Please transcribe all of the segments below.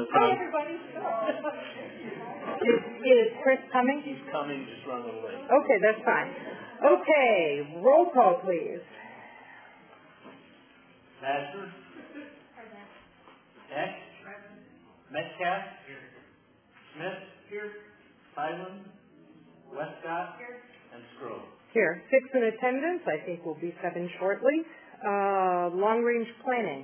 Hi, everybody. Is Chris coming? He's coming, just run a little late. Okay, that's fine. Okay, roll call, please. Asher? Eck? Metcalf? Here. Smith? Here. Hyland? Westcott? Here. And Scroll. Here. 6 in attendance. I think we'll be 7 shortly. Long-range planning.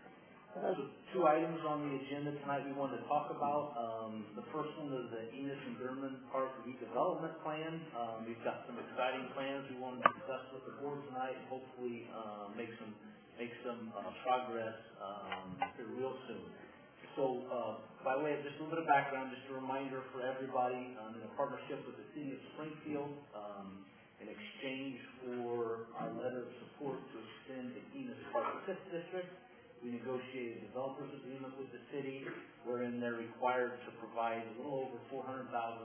Two items on the agenda tonight we wanted to talk about. The first one is the Enos and German Park redevelopment plan. We've got some exciting plans we want to discuss with the board tonight and hopefully make some progress here real soon. So by way of just a little bit of background, just a reminder for everybody, in a partnership with the City of Springfield, in exchange for our letter of support to extend the Enos Park 5th District, we negotiated a developers agreement with the city wherein they're required to provide a little over $400,000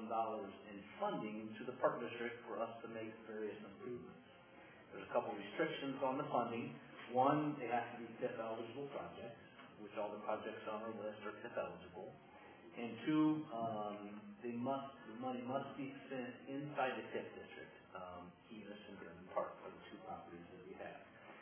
in funding to the park district for us to make various improvements. There's a couple of restrictions on the funding. One, they have to be TIF eligible projects, which all the projects on our list are TIF eligible. And two, the money must be spent inside the TIF district, Enos and German Park are the two properties that we have.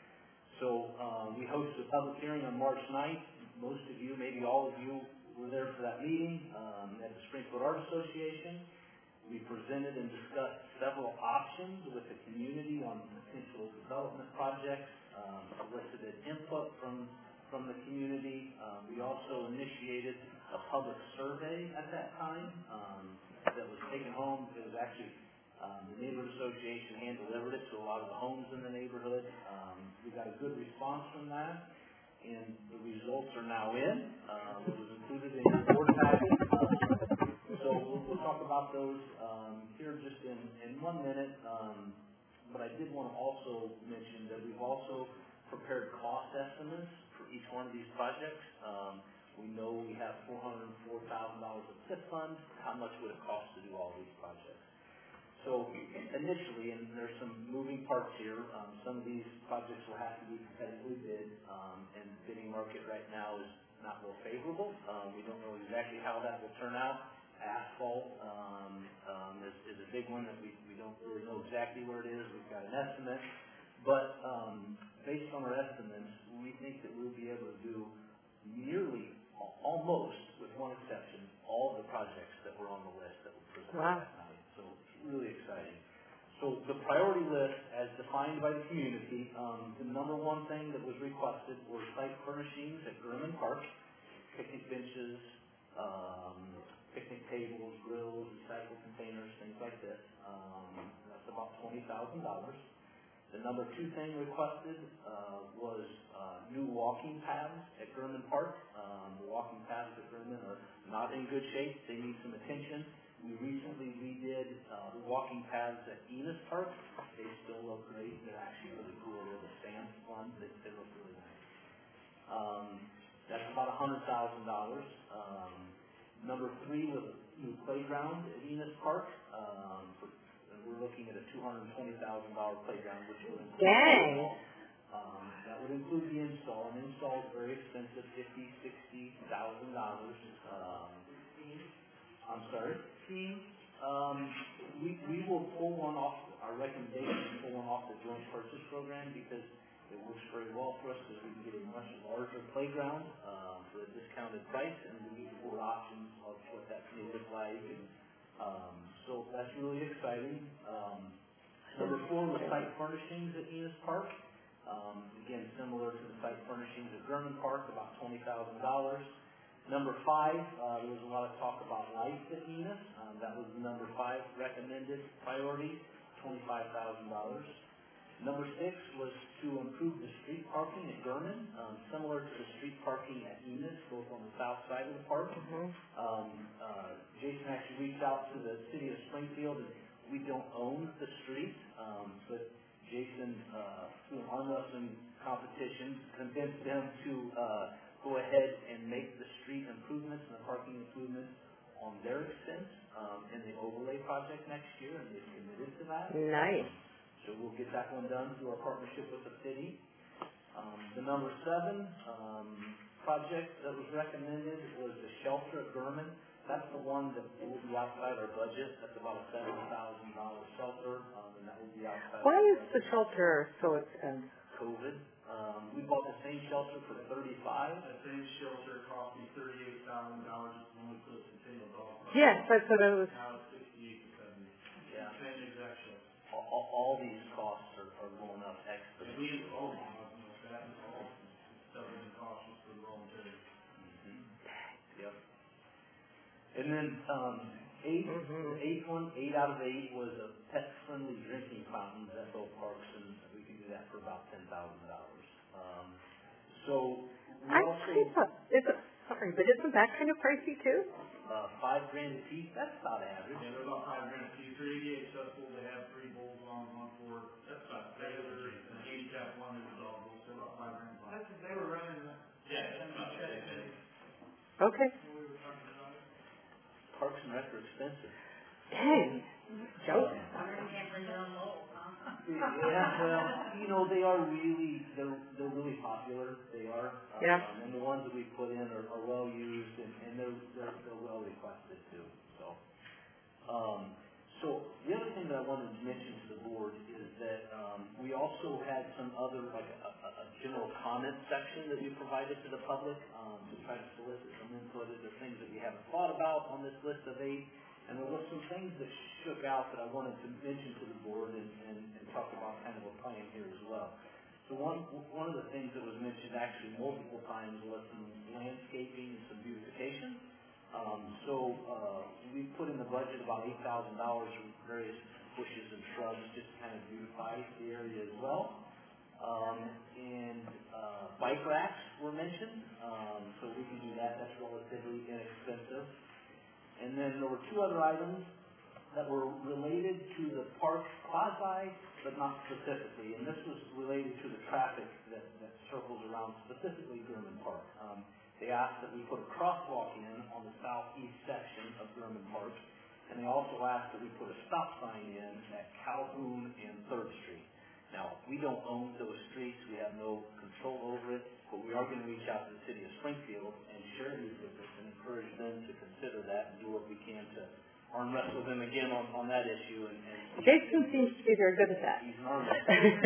So we hosted a public hearing on March 9th. Most of you, maybe all of you, were there for that meeting at the Springfield Art Association. We presented and discussed several options with the community on potential development projects, solicited input from the community. We also initiated a public survey at that time that was taken home. It was actually the neighborhood association hand-delivered it to a lot of the homes in the neighborhood. We got a good response from that, and the results are now in. It was included in the board package. So we'll talk about those here just in 1 minute. But I did want to also mention that we've also prepared cost estimates for each one of these projects. We know we have $404,000 of TIF funds. How much would it cost to do all these projects? So initially, and there's some moving parts here, some of these projects will have to be competitively bid, and the bidding market right now is not real favorable. We don't know exactly how that will turn out. Asphalt is a big one that we don't really know exactly where it is. We've got an estimate, but based on our estimates, we think that we'll be able to do nearly, almost, with one exception, all of the projects that were on the list that were presented that night. So really exciting. So the priority list, as defined by the community, the number one thing that was requested were site furnishings at German Park, picnic benches, picnic tables, grills, recycle containers, things like this. That's about $20,000. The number two thing requested was new walking paths at German Park. The walking paths at German are not in good shape. They need some attention. We recently redid the walking paths at Enos Park. They still look great. They're actually really cool. They're the sand ones. They look really nice. That's about $100,000. Number three was a new playground at Enos Park. We're looking at a $220,000 playground, which will include that would include the install. An install is very expensive, $50,000, $60,000. I'm sorry. We will pull one off. Our recommendation is pull one off the joint purchase program because it works very well for us because we can get a much larger playground for a discounted price, and we need 4 options of what that may look like. And so that's really exciting. Number 4 was site furnishings at Enos Park. Again, similar to the site furnishings at German Park, about $20,000. Number 5, there was a lot of talk about lights at Enos. That was the number 5 recommended priority, $25,000. Number 6 was to improve the street parking at German, similar to the street parking at Enos, both on the south side of the park. Jason actually reached out to the city of Springfield, and we don't own the street, but Jason, through an arm wrestling competition, convinced them to go ahead and make the street improvements and the parking improvements on their expense in the overlay project next year, and they've committed to that. Nice. So we'll get that one done through our partnership with the city. The number 7 project that was recommended was the shelf one that will be outside our budget. That's about a $7,000 shelter, and that will be outside. Why is the shelter so expensive? COVID. We bought the same shelter for $35,000. That same shelter cost me $38,000 when we put Centennial Dog Park. Yes, that's what I was. Now it's $68 to $70. Yeah. Same exact shelter. All these costs are going up extra. And we all that is all doubling the cost just for the raw material. Yep. And then the eighth one, 8 out of 8 was a pet-friendly drinking fountain at both parks, and we can do that for about $10,000. So we also sorry, but isn't that kind of pricey too? $5,000 a piece. That's about average. Yeah, they're about $5,000 a piece. They're ADA accessible. They have 3 bowls on one for regular and handicap one is dog bowl. So about $5,000. They were running that. Yeah, that's about it. Okay. Parks and Rec are expensive. Dang. Joke. Yeah, well, they are they're really popular. They are. Yeah. And the ones that we put in are well used, and they're well requested too. So the other thing that I wanted to mention to the board is that we also had some other, like a general comment section that we provided to the public to try to solicit some input. Is there things that we haven't thought about on this list of 8? And there were some things that shook out that I wanted to mention to the board and talk about kind of a plan here as well. So one of the things that was mentioned actually multiple times was some landscaping and some beautification. We put in the budget about $8,000 for various bushes and shrubs just to kind of beautify the area as well. Bike racks were mentioned, so we can do that. That's relatively inexpensive. And then there were 2 other items that were related to the park quasi, but not specifically. And this was related to the traffic that circles around specifically German Park. They asked that we put a crosswalk in on the southeast section of German Park, and they also asked that we put a stop sign in at Calhoun and 3rd Street. Now, we don't own those streets. We have no control over it, but we are going to reach out to the city of Springfield and share these with us and encourage them to consider that and do what we can to arm wrestle them again on that issue. And Jason seems to be very good at that. He's an arm wrestler.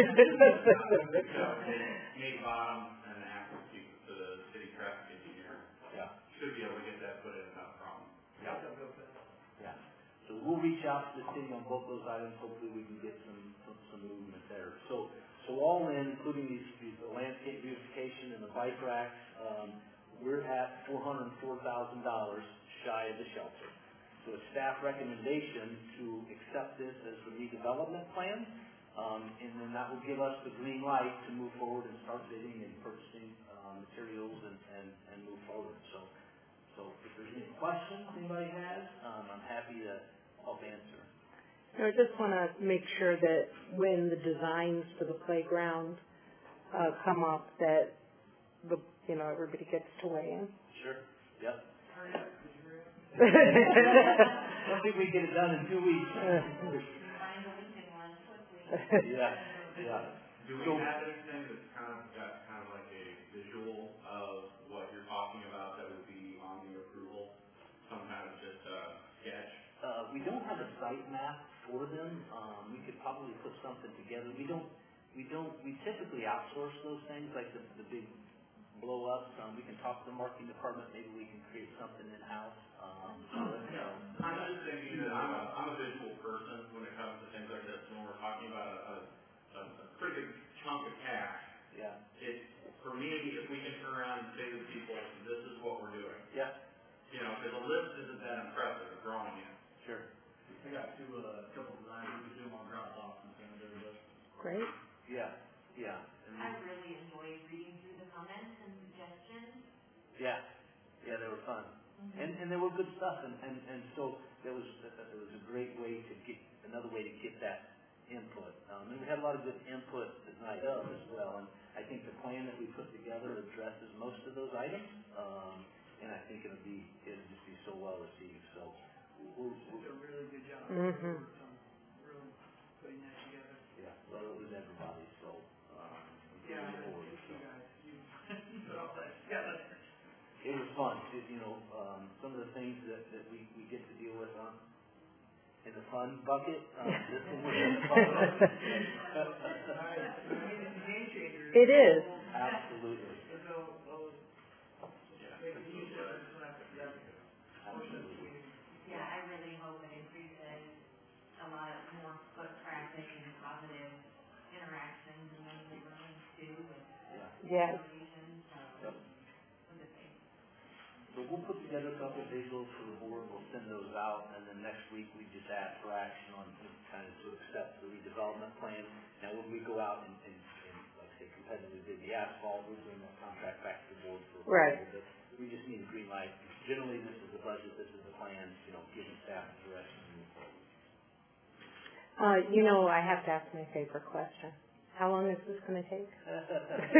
Nate Bottom and Axel speak with the city traffic engineer. Yeah. Should be able to get that put in without problem. Yeah. Yeah. So we'll reach out to the city on both those items. Hopefully we can get some movement there. So all in, including the landscape beautification and the bike racks, we're at $404,000 shy of the shelter. So a staff recommendation to accept this as the redevelopment plan, and then that will give us the green light to move forward and start bidding and purchasing materials and move forward. So if there's any questions anybody has, I'm happy to help answer. I just want to make sure that when the designs for the playground come up, that everybody gets to weigh in. Sure. Yep. I don't think we get it done in 2 weeks. Yeah. Do we have anything that's kind of like a visual of what you're talking about that would be on the approval? Some kind of just sketch? We don't have a site map for them. We could probably put something together. We typically outsource those things, like the big blow-ups. We can talk to the marketing department. Maybe we can create something in-house. I'm just thinking that I'm a visual person when it comes to things like this. When we're talking about a pretty good chunk of cash, yeah. For me, if we can turn around and say to people, this is what we're doing. Yeah. Because a list isn't that impressive, a drawing is. Sure. I got a couple of designs we do them on Dropbox and send it to everybody. Great. Yeah. I really enjoyed reading through the comments and suggestions. Yeah, they were fun, and they were good stuff, and so there was a great way to get that input, and we had a lot of good input tonight as well, and I think the plan that we put together addresses most of those items, and I think it'll just be so well received. So we'll did a really good job. Really putting that together. Yeah, well, it was everybody. So you guys, you put all that together. It was fun. Some of the things that we get to deal with in the fun bucket, this one was in the fun bucket. It is. Absolutely. Yeah, I really hope it increases a lot more foot traffic and positive interactions in those neighborhoods too with Yes. associations, so it's a good thing. So we'll put together a couple of visuals for the board, we'll send those out, and then next week we just ask for action on kind of to accept the redevelopment plan. Now when we go out and like say competitively bid the asphalt, we'll bring that contract back to the board for Right. approval. But we just need a green light. Generally, this is the budget, this is the plan, giving staff the direction to move forward. I have to ask my favorite question. How long is this going to take? A lot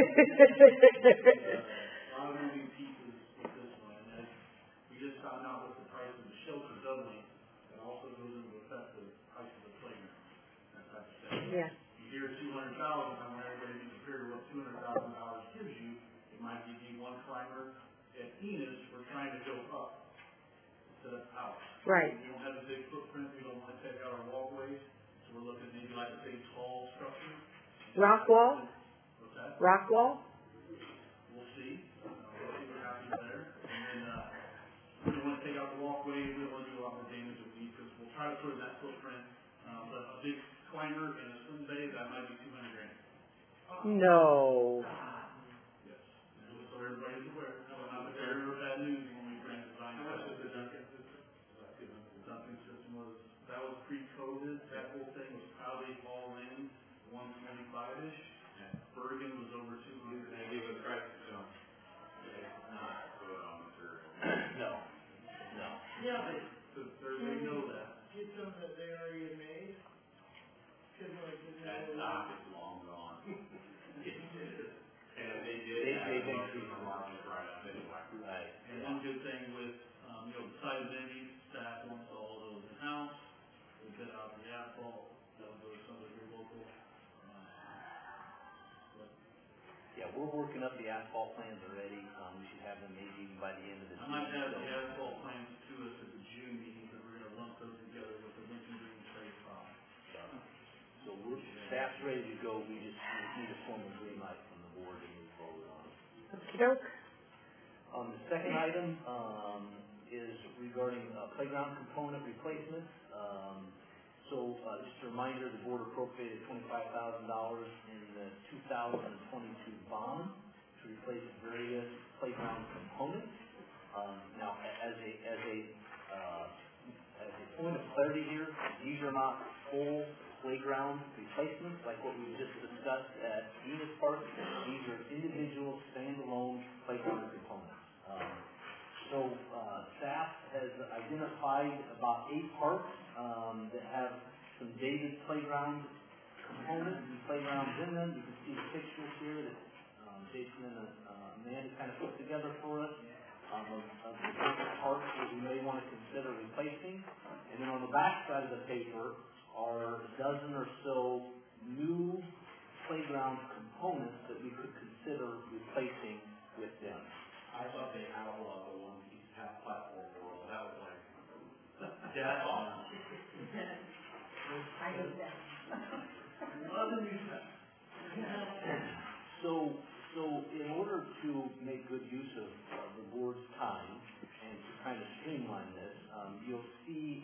of moving pieces with this one, and we just found out what the price of the shelter doubling, and also goes into effect the price of the playground, that type of thing. Yeah. You hear $200,000, I want everybody to compare to what $200,000 gives you. It might give you one climber. At Enos, we're trying to go up instead of out. Right. We don't have a big footprint, we don't want to take out our walkways, so we're looking maybe like a big tall structure. Rock wall? What's that? Rock wall? We'll see. We'll see what happens there. And then, we don't want to take out the walkway, we don't want to do a lot more damage with these, because we'll try to put in that footprint. But a big climber and a swim bay, that might be $200,000. No. Yes. So everybody's aware. Not the bearer of bad news when we bring design. How much is the Duncan system? The Duncan system that was pre-COVID. That whole thing was probably all in 125-ish. Yeah. Bergen was over 200. They give us prices, it's not put on material. No. Yeah, they know that. Get some that they already made. That stock is long gone. And they did increase the market right up anyway. Right. And one good thing with, besides any staff wants all of those in-house, we'll get out the asphalt, that'll go to somebody here local. Yeah, we're working up the asphalt plans already. We should have them maybe by the end of this I week. might have the asphalt plans to us at the June meeting, because we're gonna lump those together with the Lincoln Green trade file. So staff's ready to go. We just need a formal green light from the board to move forward on it. Okey-doke. The second item is regarding playground component replacements. Just a reminder, the board appropriated $25,000 in the 2022 bond to replace various playground components. Now, as a point of clarity here, these are not full playground replacements like what we just discussed at Enos Park. These are individual standalone playground components. Staff has identified about 8 parks that have some dated playground components and playgrounds in them. You can see the pictures here that Jason and Amanda kind of put together for us of the different parks that we may want to consider replacing. And then on the back side of the paper are a dozen or so new playground components that we could consider replacing with them. I thought they outlawed the one-piece platform world. That was like, that's awesome. I hate that. Love the new stuff. So in order to make good use of the board's time and to kind of streamline this, you'll see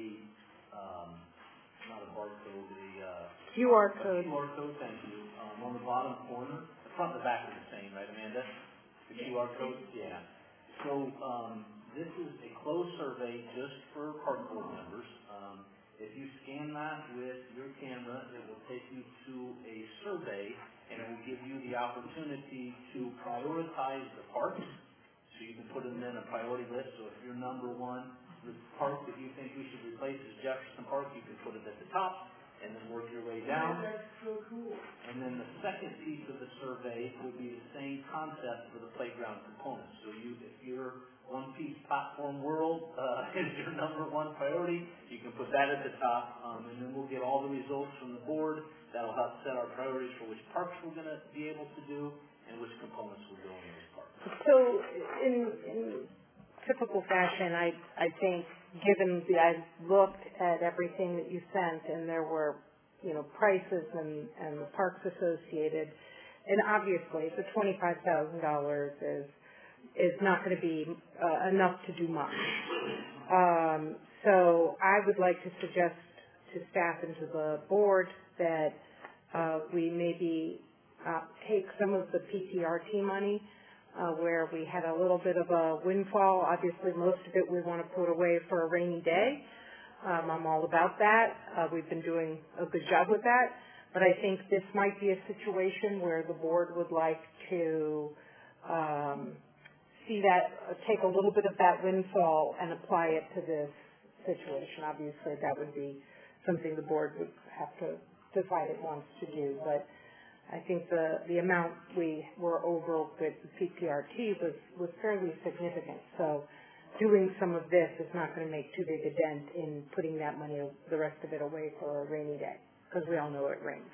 not a barcode, QR code. A QR code, thank you, on the bottom corner. The front and the back are the same, right, Amanda? The QR code? Yeah. So this is a closed survey just for park board members. If you scan that with your camera, it will take you to a survey, and it will give you the opportunity to prioritize the parks. So you can put them in a priority list. So if your number one park that you think we should replace is Jefferson Park, you can put it at the top and then work your way down. That's so cool. And then the second piece of the survey would be the same concept for the playground components. So if your one-piece platform world is your number one priority, you can put that at the top, and then we'll get all the results from the board. That'll help set our priorities for which parks we're going to be able to do, and and which components will go in those parks. So in typical fashion, I think, given I looked at everything that you sent, and there were, prices and the parks associated, and obviously the $25,000 is not going to be enough to do much. So I would like to suggest to staff and to the board that we maybe take some of the PTRT money where we had a little bit of a windfall. Obviously, most of it we want to put away for a rainy day. I'm all about that. We've been doing a good job with that. But I think this might be a situation where the board would like to see that, take a little bit of that windfall and apply it to this situation. Obviously, that would be something the board would have to decide it wants to do. But I think the amount we were over with the PTRT was fairly significant. So doing some of this is not going to make too big a dent in putting that money, the rest of it, away for a rainy day, because we all know it rains.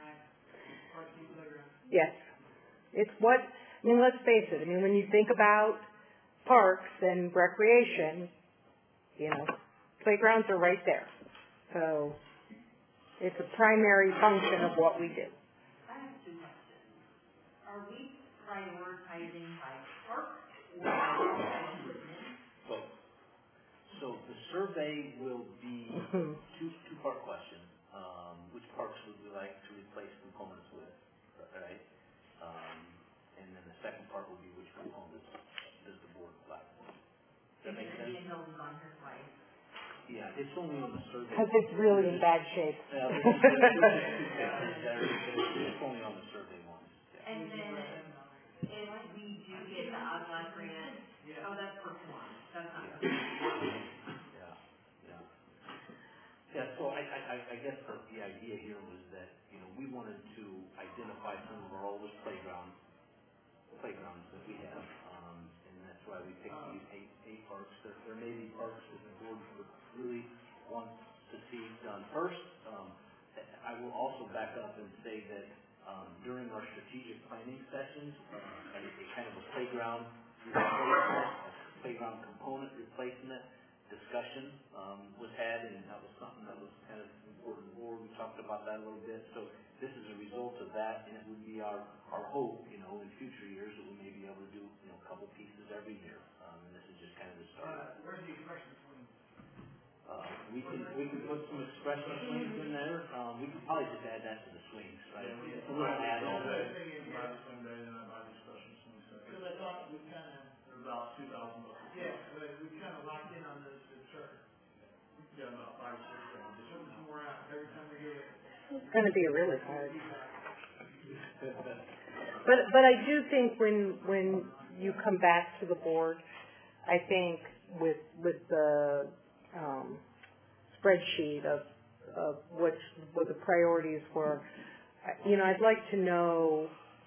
Yes. It's let's face it. When you think about parks and recreation, playgrounds are right there. So it's a primary function of what we do. I have two questions. Are we prioritizing by park or by equipment? So the survey will be two-part question. Which parks would we like to replace components with, right? And then the second part will be which components does the board like. Does that make sense? Vehicles on his way. Yeah, it's only on the survey. Because it's really in bad shape. It's only on the survey ones. Yeah. And then if we do get the ODLAC grant, that's for one. That's not for Yeah, so I guess the idea here was that, we wanted to identify some of our oldest playgrounds that we have, and that's why we picked these eight parks. There may be parks that the board really wants to see done first. I will also back up and say that during our strategic planning sessions, a kind of a playground replacement, a playground component replacement discussion was had, and that was something that was kind of important. We talked about that a little bit. So this is a result of that, and it would be our hope, in future years that we may be able to do a couple pieces every year. And this is just kind of the start. Where's the expression swing? We can put some expression swings in there. We could probably just add that to the swings, right? It's a little add-on. I think you can buy the swing day and I buy the expression swing set. Because I thought we they're about $2,000. Yeah, but we kind of locked in on this chart. We've got about 5 or 6 grand. Just looking some more out every time we do it. It's going to be really hard. But I do think when you come back to the board, I think with the spreadsheet of what the priorities were, I'd like to know,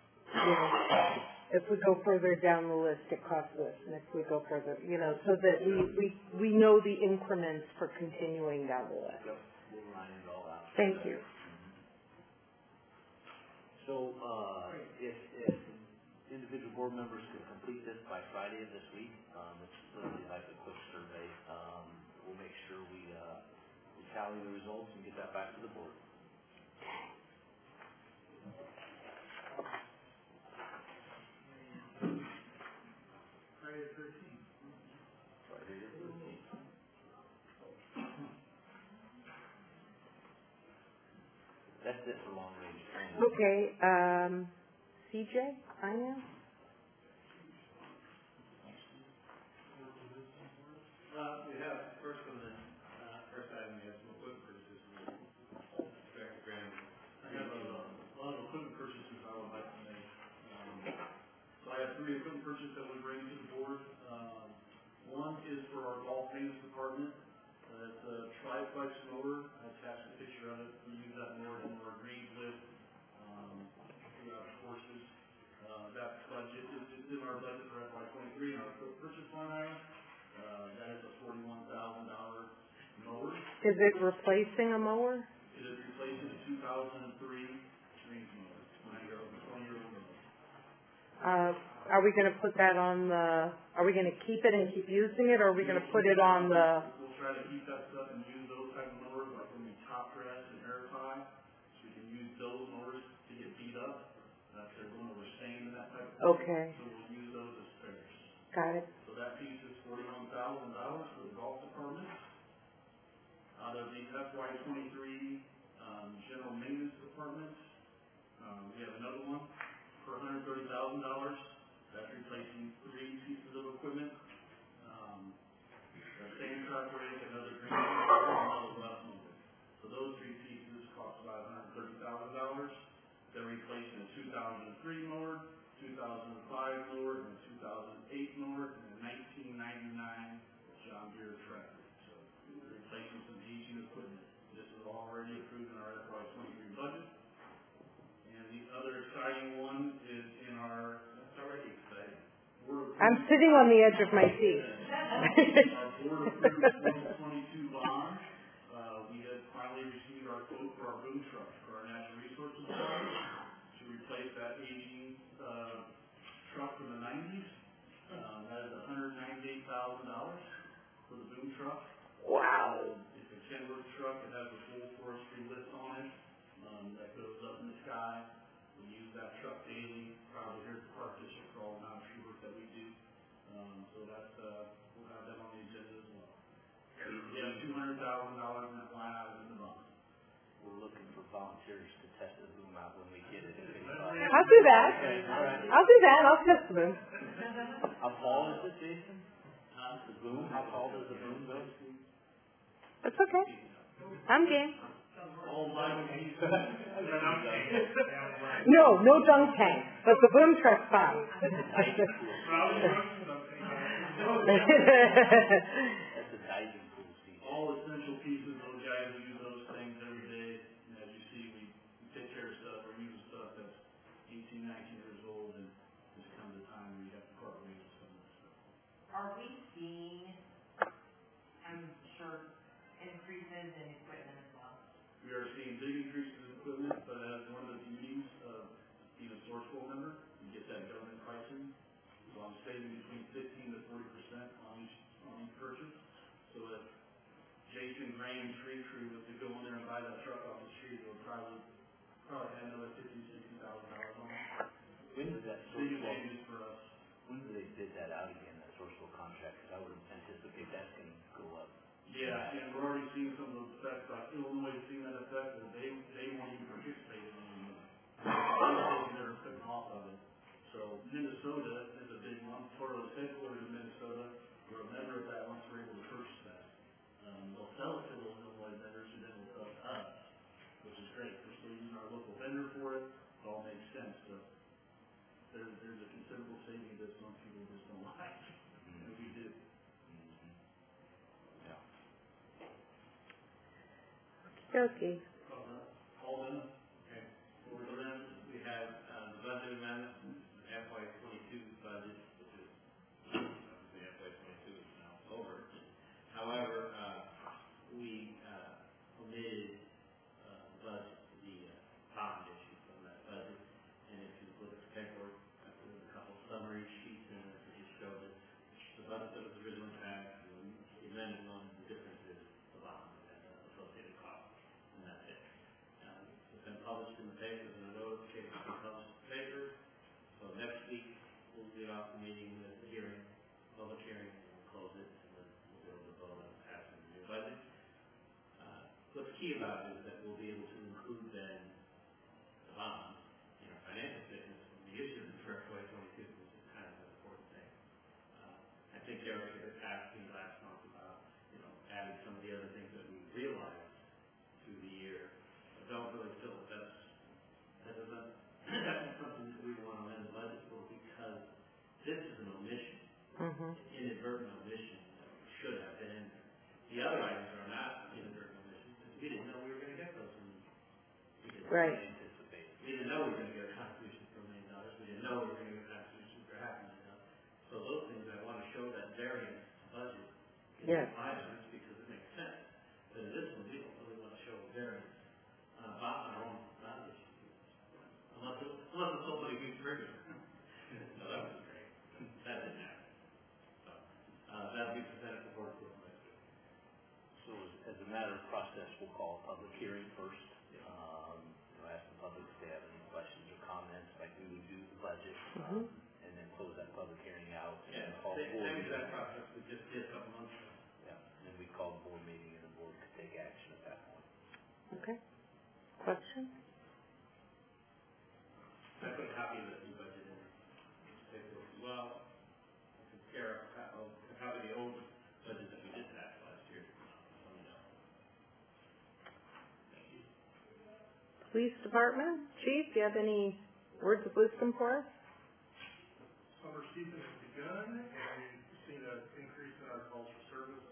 if we go further down the list, it costs this, and if we go further, so that we know the increments for continuing down the list. Yep, we'll line it all out. Thank you. So if individual board members could complete this by Friday of this week, it's literally like a quick survey. We'll make sure we tally the results and get that back to the board. Friday the 13th. Friday the 13th. That's it for long range planning. Okay, CJ, I am. We have, first on the first item, we have some equipment purchases. Director Graham. I have a lot of equipment purchases I would like to make. So I have 3 equipment purchases that we bring to the board. One is for our golf maintenance department. It's a Triflex mower. I attached a picture of it. We use that mower in our greens lift throughout the courses. That budget is in our budget for FY23 in our equipment purchase line item. That is a $41,000 mower. Is it replacing a mower? It is replacing a 2003 greens mower, 20-year-old mower. Are we gonna put that on are we gonna keep it and keep using it, or are we gonna put it on We'll try to keep that stuff and use those type of mowers, like when we top dress and verify, so we can use those mowers to get beat up. That's they're going over stain and that type of thing. Okay. So we'll use those as spares. Got it. So that piece is $41,000 for the golf department. Out of the FY '23 general maintenance department, we have another one for $130,000. That's replacing 3 pieces of equipment. The same truck rate, another green, another less mower. So those 3 pieces cost about $130,000. They're replacing a 2003 mower, 2005 mower, and a 2008 mower, and a 1999 John Deere tractor. So we're replacing some aging equipment. This is already approved in our FY '23 budget. And the other exciting one is in our, that's already exciting. I'm sitting on the edge of my seat. Our board approved 2022 bond. We have finally received our quote for our boom truck for our natural resources fund to replace that aging truck from the 90s. That is $198,000 for the boom truck. Wow. It's a Kenworth truck. It has a full forestry lift on it that goes up in the sky. We use that truck daily, probably here at the park district for all the non-tree work that we do. So that's, we'll have that on the agenda as well. We have $200,000 in that line item in the bond. We're looking for volunteers to test the boom out when we get it. I'll do that. I'll do that. I'll test them. How tall is it, Jason? The boom, how tall does the boom go? That's okay. I'm game. All line pieces. No dunk tank, but the boom truck's fine. That's a diving pool seat. All essential pieces, those guys who use those things every day. And as you see, we take care of stuff, we're using stuff that's 18, 19 years old, and there's come the time where you have to part ways with some of this stuff. Are we seeing, I'm sure, increases in equipment as well? We are seeing big increases in equipment, but as one of the beauties of being a source pool member, you get that government pricing. So I'm saving between 15 to 40% on each purchase. So if Jason Graham Tree Crew was to go in there and buy that truck off the street, it would probably have another $50,000, $60,000 on it. When did that Big Sourcewell, advantage for us. when do they bid that out again, that Sourcewell contract? Because I would anticipate that's going to go up. Yeah, and we're already seeing some of those effects, like Illinois is seeing that effect, and they won't even participate in it anymore. They've never put them off of it. So Minnesota is a big one. Toro's headquarters in Minnesota. We're a member of that once we're able to purchase that. They'll sell it to those Illinois vendors, and then we'll sell it to us, which is great. We're still using our local vendor for it. It all makes sense. So there's a considerable savings that some people just don't like, and we do. Okay. All done? Okay. For the amendments, we have the budget amendment, FY '22 budget, which is obviously FY '22 is now over. However, we omitted the budget, the bond issue from that budget. And if you look at the paperwork, there's a couple summary sheets in it that just show that the budget that was originally passed, the amended one, the difference is the bond and the associated costs. And that's it. It's been published in the papers, and a notification has been published in the paper. So next week, we'll get off the meeting with the hearing, public hearing, and we'll close it, and then we'll be able to vote on passing the new budget. What's key about it is that we'll be able to include then the bond in our financial statements when we issue them for FY '22, which is kind of an important thing. I think Eric had asked me last month about, adding some of the other things that we realized through the year. I don't really feel that that's something that we want to amend the budget for, because this is an omission, an inadvertent omission that should have been in there. The other items are not inadvertent omissions, because we didn't know we were going to get those. We didn't Anticipate. We didn't know we were going to get a contribution for $1 million. We didn't know we were going to get a contribution for $500,000. So those things, I want to show that variance budget in Yes. items, because it makes sense. But in this one, we don't really want to show a variance on our own bond issue. Unless it's somebody who's triggered. matter of process, we'll call a public hearing first. Ask the public if they have any questions or comments, like we would do the budget, and then close that public hearing out. Yeah, and call the board maybe meeting. that process we just did a couple months ago. Yeah, and then we call the board meeting, and the board could take action at that point. Okay. Question? I put a copy of the new budget in this paperwork as well. Compare a copy of the old budget that we did pass last year. Thank you. Police Department, Chief, do you have any words of wisdom for us? Summer season has begun, and we've seen an increase in our calls for service.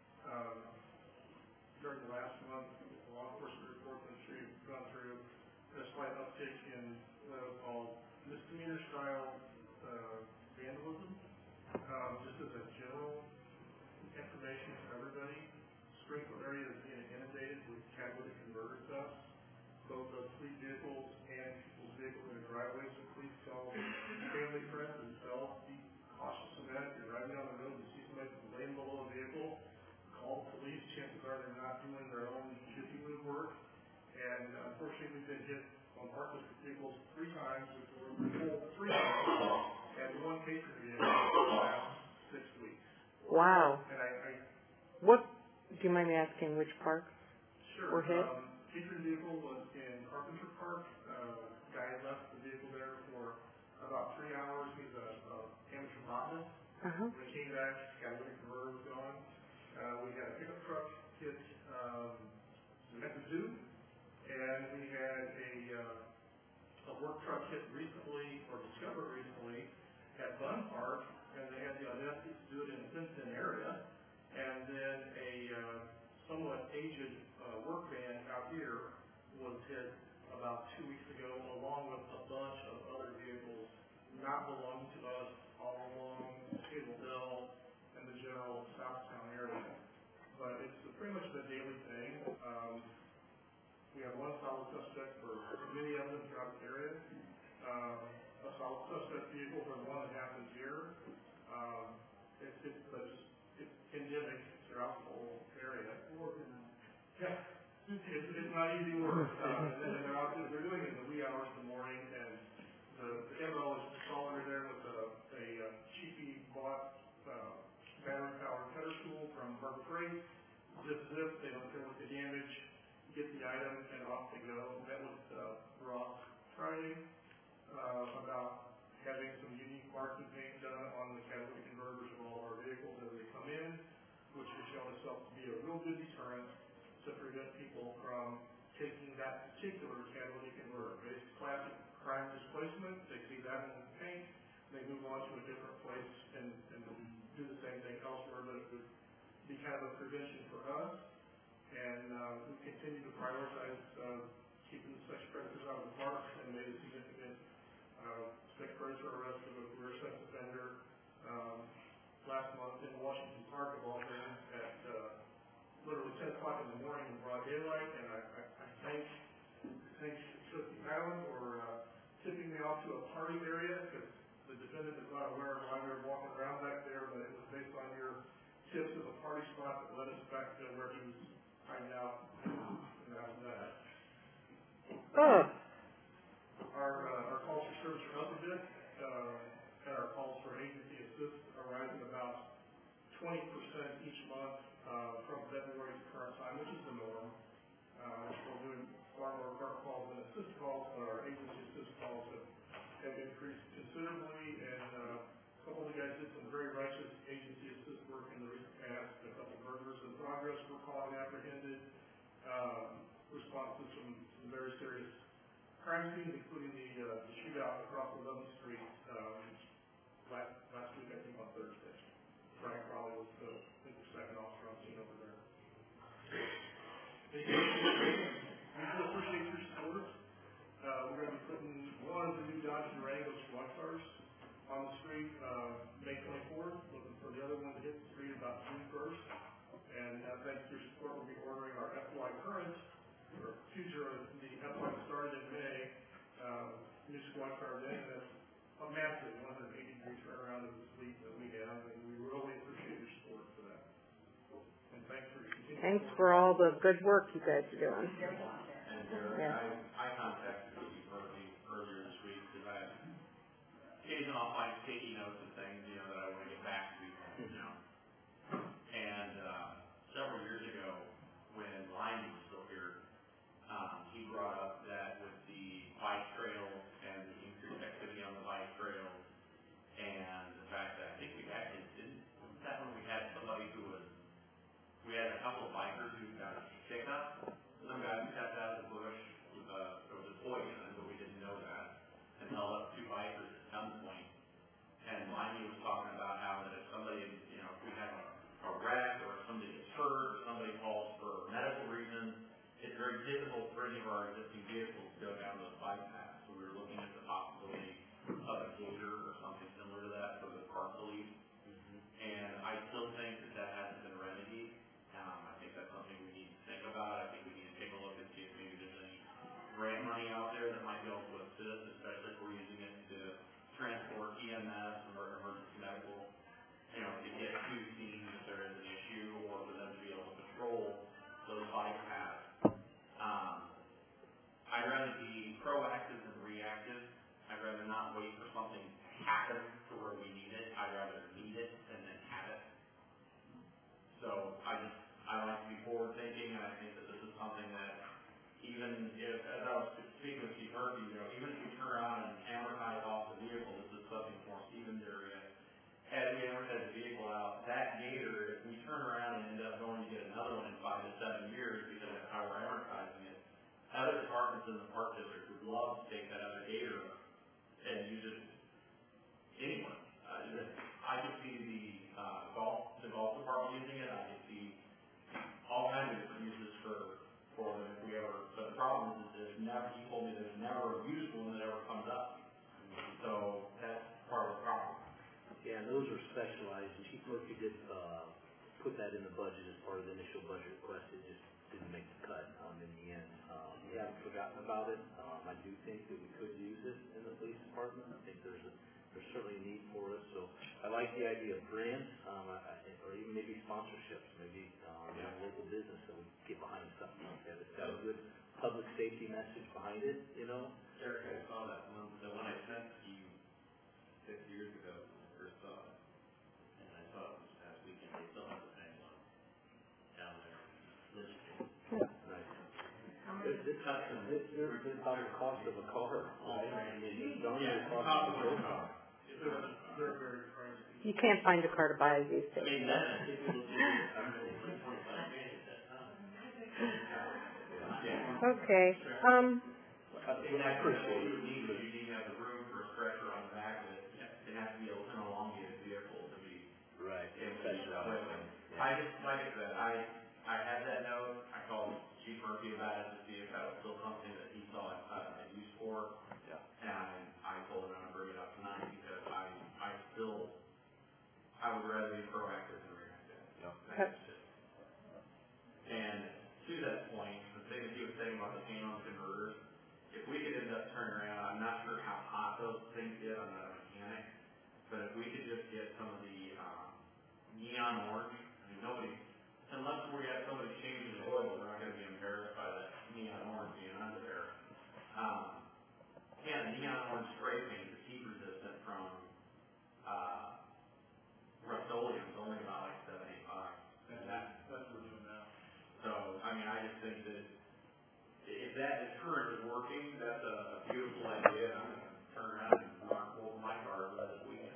During the last month, the law enforcement reports in the street have gone through a slight uptick in what I would call misdemeanor style vandalism. Just as a general information for everybody, Springfield area is being inundated with catalytic converter thefts, both of fleet vehicles and people's vehicles in the driveways. So please tell family, friends, and self, be cautious of that. If you're driving down the road and see somebody laying below a vehicle, call the police. Chances are they're not doing their own shifting move work. And unfortunately, we've been hit on parkless vehicles 3 times, which were pulled 3 times, and 1 patron vehicle in the last 6 weeks. Wow. And What, do you mind me asking which parks sure, were hit? Patron vehicle was in Carpenter Park. Guy had left the vehicle there for about 3 hours. He's a amateur botanist. When he came back, catalytic converter was gone. We had a pickup truck hit at the zoo, and we had a work truck hit recently, or discovered recently, at Bunn Park, and they had the audacity to do it in a fenced-in area. And then a somewhat aged work van out here was hit about 2 weeks ago, along with a bunch of other vehicles not belonging to us, all along Hazel Hill and the general Southtown area. But it's pretty much a daily thing. We have 1 solid suspect for many of them throughout the area. A solid suspect vehicle for the one that happens here. It's endemic throughout the whole area. Yeah, it's not easy work. And then they're out there, they're doing it in the wee hours of the morning, and the MO is solid there with a cheapy bought battery-powered cutter tool from Harbor Freight. Zip, they don't care what the damage, get the item, and off they go. Met with Ross Friday about having some unique marking paint done on the catalytic converters of all of our vehicles as they come in, which has shown itself to be a real good deterrent to prevent people from taking that particular catalytic converter. It's classic crime displacement. They see that in the paint, they move on to a different place and do the same thing elsewhere, but it would be kind of a prevention for us. And we continue to prioritize keeping the sex predators out of the parks, and made a significant sex predator arrest of a career sex offender last month in Washington Park, of all things, at literally 10 o'clock in the morning in broad daylight. And I thank Trustee Allen for tipping me off to a party area, because the defendant is not aware of why we were walking around back there, but it was based on your tips of a party spot that led us back to where he was hiding out, and that was that. Our calls for service are up a bit, and our calls for agency assist are rising about 20% each month from February to current time, which is the norm. We're doing far more car calls than assist calls, but our agency assist calls have increased considerably, and a couple of the guys did some very righteous agency assist work in the recent past. A couple of murders in progress were caught and apprehended, responses from some very serious crime scenes, including the shootout across 11th Street last week, I think on Thursday. Frank Raleigh was the second officer on scene over there. We do appreciate your support. We're going to be putting one of the new Dodge Durango squad cars on the street May 24th, looking for the other one to hit the street about June 1st. And thanks to your support, we'll be ordering our FY current, or future, the FY started in May, new squad car then, and that's a massive 180-degree turnaround of the fleet that we have, and we really appreciate your support for that. And thanks for your continued Thanks for all the good work you guys are doing. And Yeah. I contacted Steve Murphy earlier this week because I have occasional off my sticky notes and things, you know, that I want to get back to people, you know. And several years ago, when Lyman was still here, he brought up that with the bike trails and the increased activity on the bike trails, and the fact that I think we actually didn't, was that when we had somebody who was, we had a couple of bikers who got a pickup, some guy who stepped out of the bush with a toy gun, but we didn't know that, and held up two bikers at gunpoint. And Limey was talking about how that if somebody, you know, if we have a wreck or if somebody gets hurt or somebody calls for medical reasons, it's very difficult for any of our existing vehicles to go down those bike paths. So we were looking at the possibility of a gator or something similar to that for the park police. And I still think that hasn't been remedied. I think that's something we need to think about. I think we need to take a look and see if maybe there's any grant money out there that might be able to assist, especially if we're using it to transport EMS or emergency medical, you know, to get to scenes if there is an issue, or for them to be able to patrol those bike paths. I'd rather be proactive than reactive. I'd rather not wait for something to happen to where we need it. I'd rather need it and then have it. So I like to be forward thinking, and I think that this is something that even if, as I was speaking with Steve Murphy, you know, even if we turn around and amortize off the vehicle, this is something for Stevens area. As we amortize the vehicle out, that gator, if we turn around and end up going to get another one in 5 to 7 years because of how we're amortizing it, other departments in the park district would love to take that other gator and use it anywhere. I could see the golf department using it. I could see all kinds of different uses for them if we ever. But the problem is there's never. He told me there's never a used one that ever comes up. So that's part of the problem. Yeah, and those are specialized. And Chief Murphy did put that in the budget as part of the initial budget request. It just didn't make the cut in the end. We haven't forgotten about it. I do think that we could use it in the police department. I think there's certainly a need for it. So I like the idea of grants, or even maybe sponsorships, maybe local business that would get behind something like that. It's got a good public safety message behind it, you know. Eric, I saw that one. The one I sent to you 6 years ago when I first saw it, and I saw it this past weekend. They still have the same one down there. Nice. This is about the cost of a car. Right? I mean, it's only the cost of a car. They're very pricey. You can't find a car to buy these I days. mean, that, I think we looked at it, like 25 grand at that time. Yeah. Okay. And I appreciate you need to have the room for a stretcher on the back of it. It has to be an elongated vehicle to be Right. able to use that way. I just, like I said, I had that note. I called Chief Murphy about it to see if that was still something that he saw a use for. Yeah. And I told him I'm bring it up tonight because I would rather be proactive than reactive. Yep. That's just. And to that point, the thing that he was saying about the Canon converters, if we could end up turning around, I'm not sure how hot those things get. I'm not a mechanic, but if we could just get some of the neon orange, I mean, unless we have somebody changing the oil, we're not going to be embarrassed by that neon orange being under there. The neon orange spray paint is heat resistant from Rust-Oleum. It's only about like $7-8. And that's what we're doing now. So, I mean, I just think that if that deterrent is working, that's a beautiful idea. I'm going to turn around and knock both my cars this weekend.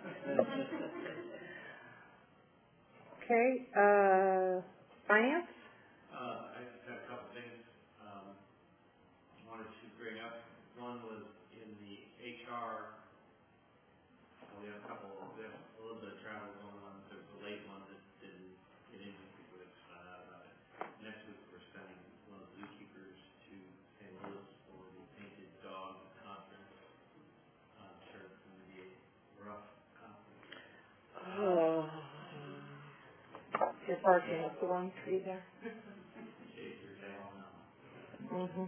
Okay. Finance? I just had a couple things I wanted to bring up. One was in the HR. We have a little bit of travel going on. There's the late one that didn't get in this week. We just found out about it. Next week we're sending one of the zookeepers to St. Louis for the Painted Dog Conference. I'm sure it's going to be a rough conference. Oh. You're barking up the wrong tree there. Shave your tail now. Mm-hmm.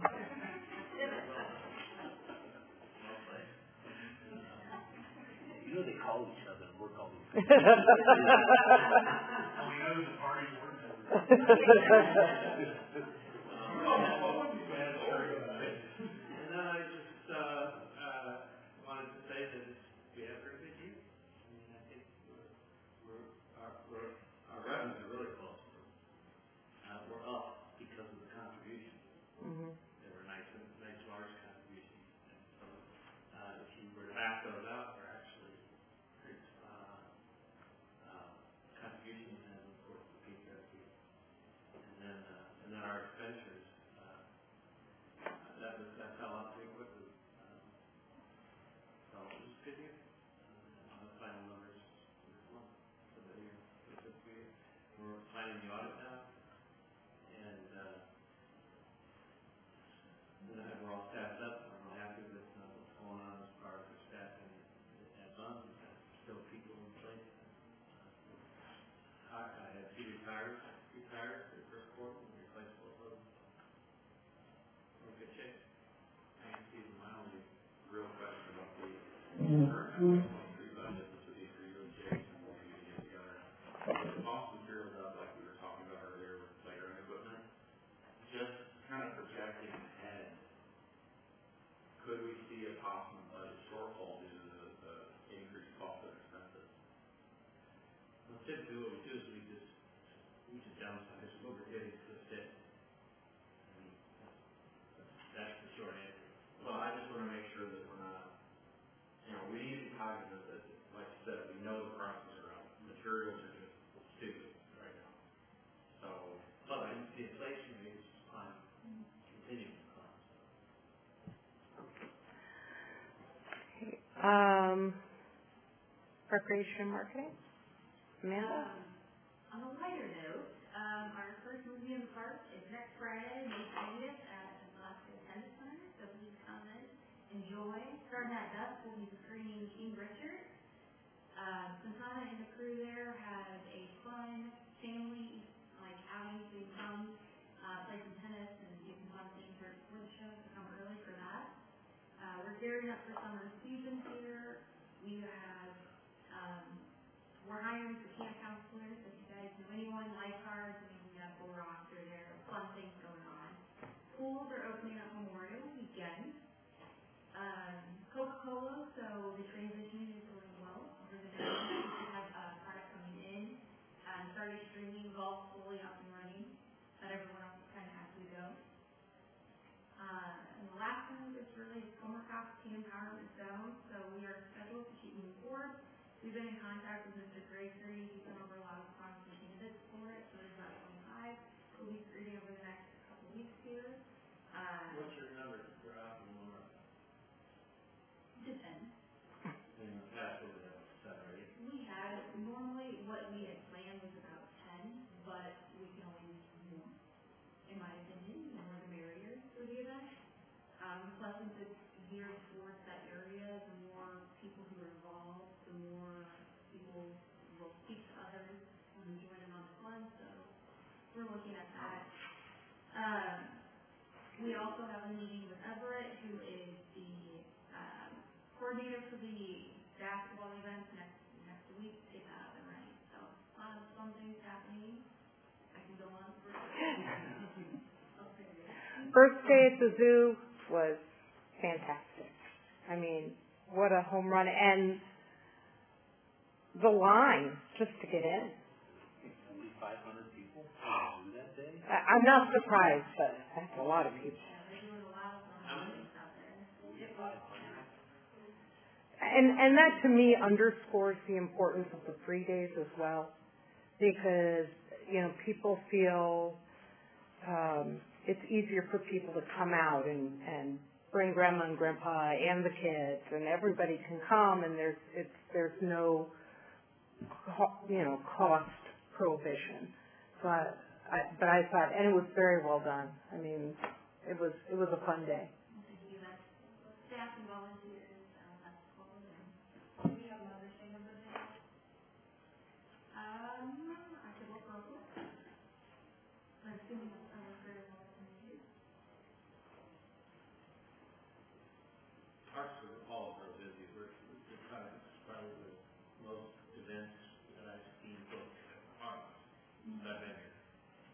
You know they call each other and we're calling each We know the party ordinance. And then I just wanted to say that we have a very good year. I mean, I think our revenues are really close. We're up because of the contributions. Mm-hmm. They were nice large contributions. And so if you were to back those out, we're actually contributions and of course the PCRP. And then our expenditures. That fell out pretty quickly. So it was a good year. On the final numbers for the year, for the fiscal year. We're planning the audit now, and we're all staffed up. I'm happy with what's going on as far as our staffing at Bunge. We've got still people in place. I had 2 retired for the first quarter, and replaced both of them. We're in good shape. My only real question about the current FY23 budget, which would be for you and Jason, what we get together. The cost of materials up, like we were talking about earlier with playground equipment, just kind of projecting ahead, could we see a possible budget shortfall due to the increased cost of expenses? Well, typically what we do is we just downsize what we're getting to the fit. I mean, that's the short answer. Well, I just want to make sure that we're not, we need to be cognizant that, like you said, we know the prices are up. Materials are just stupid right now. So, But the inflation rate is continuing to climb. Recreation marketing? Amanda? On a lighter note, our first movie in the park is next Friday, May 20th at the Alaska Tennis Center, so please come in, enjoy. Starting at dusk, we'll be screening King Richard. Santana and the crew there has a fun family outing, so you come play some tennis and do some fun things for the show, so come early for that. We're gearing up for summer season here. We have we're hiring for camp counselors. If you guys know anyone, lifeguards, we have full roster there. Fun things going on. Pools are opening up Memorial Weekend. Coca-Cola, so the transition is going well. Over the next week, we have a product coming in. Started streaming golf fully up and running, but everyone else is kind of has to go. And the last one is really Comercraft Team Empowerment Zone. So we are scheduled to keep moving forward. We've been in contact with Mr. Gregory. He's sent over a lot of promising candidates for it. So there's about 25. We'll be screening over the next couple weeks here. What's your number for out in Laura? Depends. In the past, we have 7 or 8. We had, normally what we had planned was about 10, but we can always use more. In my opinion, the more the merrier for the event. Plus, since it's geared towards that area, the more people who are involved, the more people will speak to others and join them on the fun, so we're looking at that. We also have a meeting with Everett, who is the coordinator for the basketball events next week to get that up and running. So a lot of fun things happening. I can go on for First day at the zoo was fantastic. I mean, what a home run. And the line just to get in. 7,500 people that day? I'm not surprised, but that's a lot of people. Yeah, they're doing a lot of fun things out there. And that to me underscores the importance of the free days as well, because people feel it's easier for people to come out and bring grandma and grandpa and the kids, and everybody can come, and there's no cost prohibition. But I thought, and it was very well done. I mean, it was a fun day. Thank you. That's staff and volunteers. That's cool. Do we have another thing of the day? I could look real quick. I'm assuming that's probably very well communicated. Parks are all very busy. We're probably the most events that I've seen booked at parks since I've been here.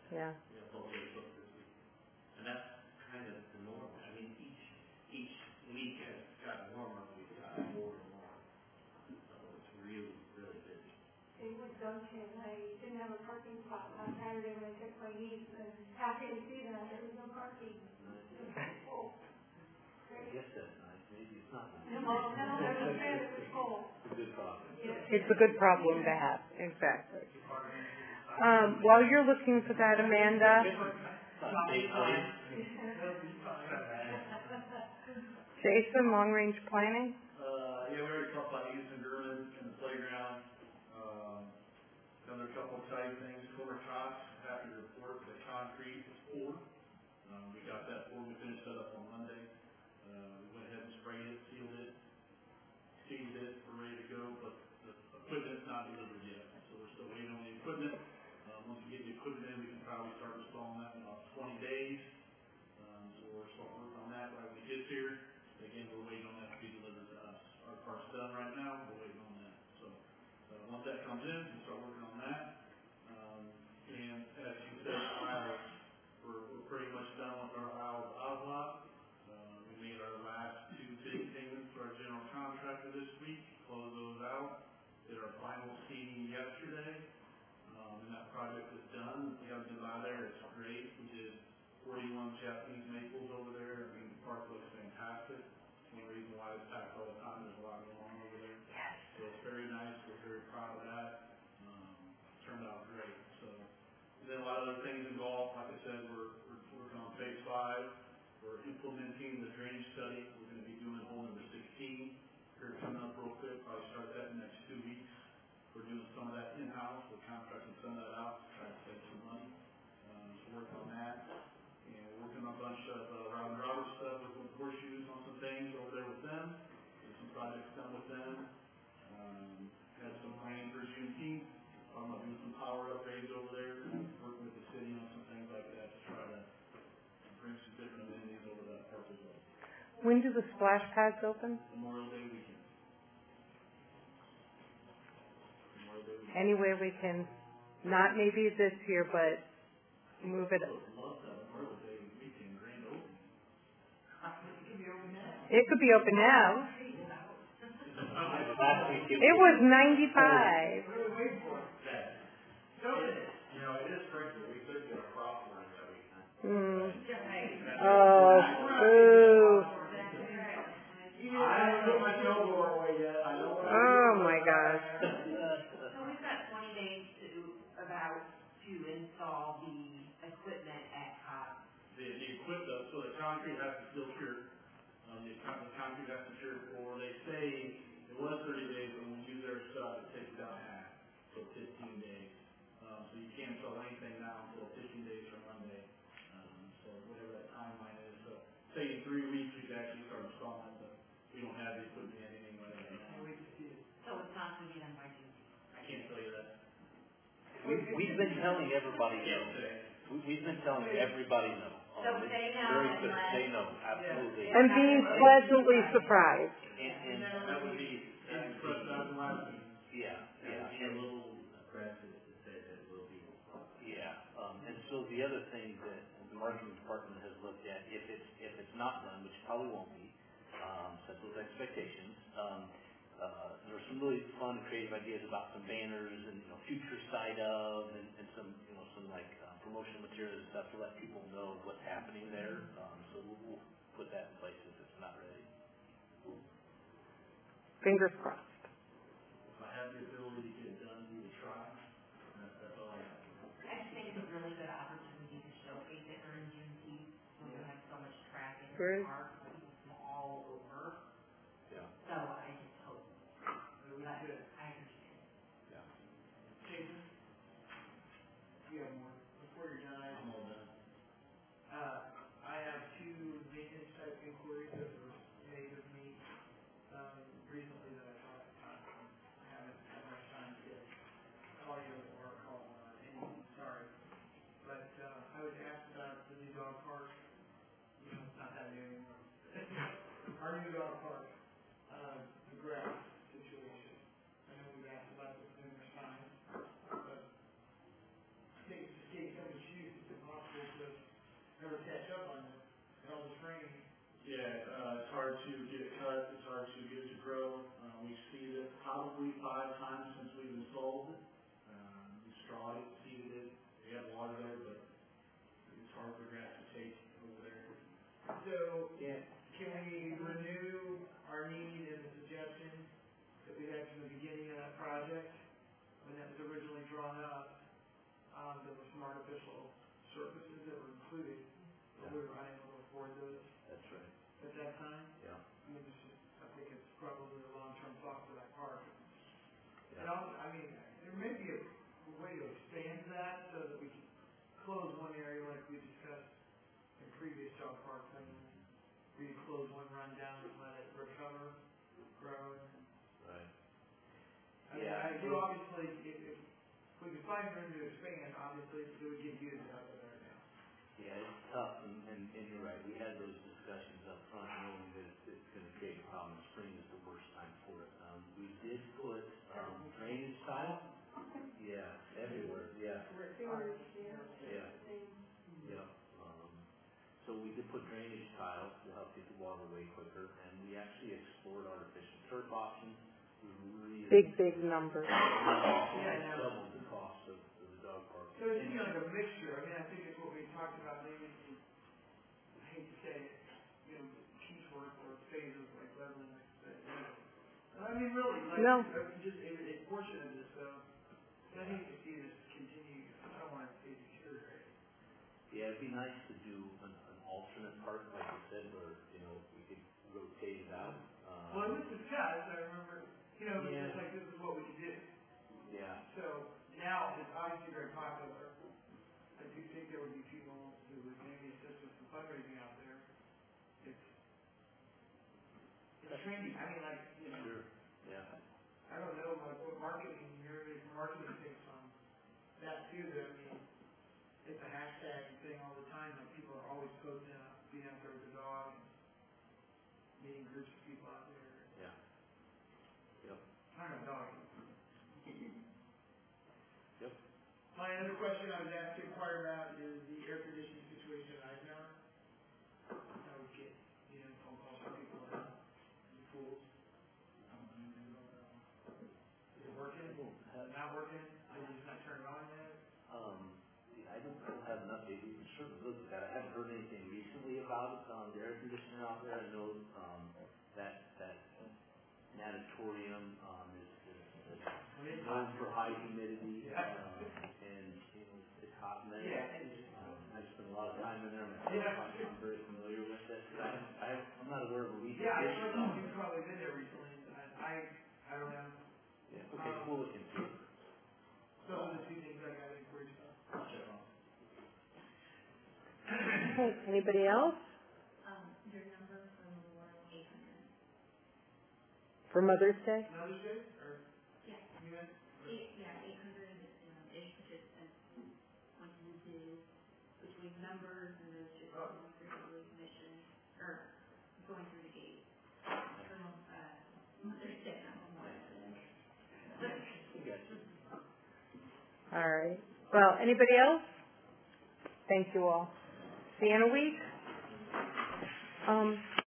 Yeah. Hopefully it's booked this week. And that's kind of the norm. I mean, each week has gotten warmer, we've got more and more. So it's really, really busy. It was Duncan. I didn't have a parking spot last Saturday when I took my niece, and happy to see that there was no parking. It was full. I guess that's nice, maybe it's not nice. No, I was saying it was full. It's a good problem. It's a good problem to have, exactly. While you're looking for that, Amanda, Jason, long-range planning? Yeah, we already talked about East and German and the playground. Another couple exciting things, Corner Tots, happy to report the concrete is poured. We got that poured, we finished that up on Monday. We went ahead and sprayed it, sealed it, seeded it, we're ready to go, but the equipment's not delivered yet. So we're still waiting on the equipment. Once we get the equipment in, we can probably start installing that in about 20 days. So we're starting working on that right when it gets here. Again, we're waiting on that to be delivered to us. Our part's done right now, we're waiting on that. So once that comes in, we'll start working on that. And as you said, aisles, we're pretty much done with our aisles outlook. We made our last 2 big payments to our general contractor this week, closed those out, did our final seeding yesterday. And that project is done. If you haven't been by there, it's great. We did 41 Japanese maples over there. I mean, the park looks fantastic. One reason why it's packed all the time, there's a lot going on over there. Yes. So it's very nice. We're very proud of that. Turned out great. So, and then a lot of other things involved. Like I said, we're working on phase 5. We're implementing the drainage study. We're going to be doing hole number 16 here coming up real quick. Probably start that in the next 2 weeks. We're doing some of that in-house. We're contracting some of that out to try to save some money. So working on that. And we're working on a bunch of Robin Roberts stuff. We're doing horseshoes on some things over there with them. There's some projects done with them. Had some plans for Juneteenth. I'm going to do some power upgrades over there. Working with the city on some things like that to try to bring some different amenities over that park as well. When do the splash pads open? Memorial Day weekend. Anywhere we can, not maybe this year, but move it. It could be open now. It was 95. You know, it is sprinkled. We could get a crop line that weekend. Oh, boo. I haven't put my snowblower away yet. I know what Oh my gosh. So we've got 20 days to install the equipment at COP. The equipment, so the concrete has to still cure. The concrete has to cure for, they say, it was 30 days, but when we use their stuff, it takes about half, so 15 days. So you can't install anything now until 15 days from Monday. So whatever that timeline is. So say in 3 weeks, we could actually start installing it, but we don't have the equipment yet anyway. So it's not going to be done by June. I can't tell you that. We've been telling everybody no. We've been telling everybody no. So say no Very good. unless- Say no, absolutely. And being pleasantly surprised. And That would be, that's the last week. yeah, Be a little aggressive to say that it will be. yeah. And so the other thing that the marketing department has looked at, if it's not done, which probably won't be, set those expectations. There were some really fun, creative ideas about some banners and future side of, and some some like promotional materials and stuff to let people know what's happening there. So we'll put that in place if it's not ready. Fingers crossed. If I have the ability to get it done, we will try. That's all I have. I just think it's a really good opportunity to showcase it during Juneteenth when we have so much traffic in Great. the park, people from all over. Yeah. So I just hope, but I understand. Yeah. Jason? You have more? Before you're done, I'm all done. I have 2 maintenance type inquiries that were made of me recently that I thought I haven't had much time to call you or call anyone, sorry. But I was asked about the new dog park. It's not that new anymore. Our new dog park, the grass situation. I know we've asked about this numerous times, but I think it's just getting somebody's shoes to never catch up on it, all this rain. Yeah, it's hard to get it cut, it's hard to get it to grow. We've seeded it probably 5 times since we've installed it. We strawed it, seeded it, we have water there, but it's hard for grass to take over there. So, can we renew our need and the suggestion that we had from the beginning of that project, when that was originally drawn up, there were some artificial surfaces that were included, but we were unable to afford those That's right. at that time? Yeah. I mean, I think it's probably a long-term thought for that park. Yeah. And also, I mean, there may be a way to expand that so that we can close one area like we discussed in previous dog park plan. We close one run down and let it recover, grow. Right. I mean, you obviously, if we can find room to expand, obviously it would get used out of there now. Yeah, it's tough, and you're right, we had those discussions up front, knowing that it's gonna create a problem, spring is the worst time for it. We did put, drainage tile, yeah, everywhere, yeah. Yeah. Yeah, so we did put drainage tiles to help get the water away quicker, and we actually explored artificial turf options. We really Big numbers. doubled the cost of the dog park. So it's like a mixture. I mean, I think it's what we talked about maybe, I hate to say it, piecework or phases like Lebanon. I mean, really, like, No. just a portion of this, though. I hate to see this continue. I don't want to see it deteriorate. Yeah, it'd be nice to do an alternate park, like you said, where, we could rotate it out. Well, it was discussed, I remember, just like this is what we could do. Yeah. So now it's obviously very popular. I do think there would be people who would maybe assist with some fundraising out there. It's trendy. I mean, like, Sure, yeah. I don't know what marketing, marketing takes on that too. That, I mean, it's a hashtag thing all the time. Like people are always posting up, being out there with the dog, meeting groups of people out there. Yeah. Yep. I don't know. Yep. My other question I was asked to inquire about is the air conditioning situation at Eisenhower. I would get, phone calls from people about the pools. Is it working? Not working? Are you just not turning on yet? I don't have an update. We can certainly look at that. I haven't heard anything recently about it, the air conditioner out there. I know, that natatorium, is known for high humidity, and, it's hot in there. Yeah. I spend a lot of time in there myself. I'm very familiar with it. I'm not aware of a leak. Yeah, I don't know. You've probably been there recently. I don't know. Yeah, okay, we'll look into it. Those are the two things I got inquiries about. Okay, anybody else? Your number for Memorial 800. For Mother's Day? Mother's Day, or? Yeah. You meant? 800-ish participants wanting to do between members and those just going through the Wheeling Commission, or going through the gate. For Mother's Day, not Memorial Day. We got you. All right. Well, anybody else? Thank you all. See you in a week.